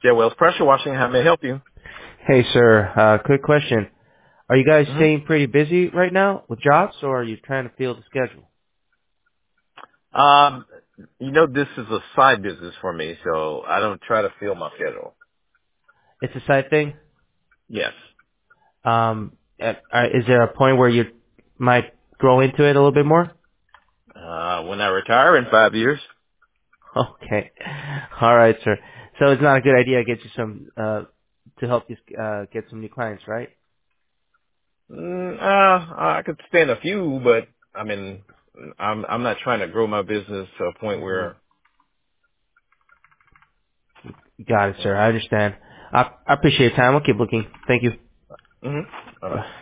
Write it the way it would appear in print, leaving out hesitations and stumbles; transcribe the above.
Get Wells Pressure Washing. How may I help you? Hey, sir. Quick question. Are you guys hmm staying pretty busy right now with jobs, or are you trying to fill the schedule? Um, this is a side business for me, so I don't try to fill my schedule. It's a side thing. Yes. Is there a point where you might grow into it a little bit more? When I retire in 5 years. Okay. All right, sir. So it's not a good idea to get you some to help you get some new clients, right? I could stand a few, but I mean, I'm not trying to grow my business to a point hmm where. Got it, sir. I understand. I appreciate your time. I'll keep looking. Thank you. hmm Bye bye. Bye.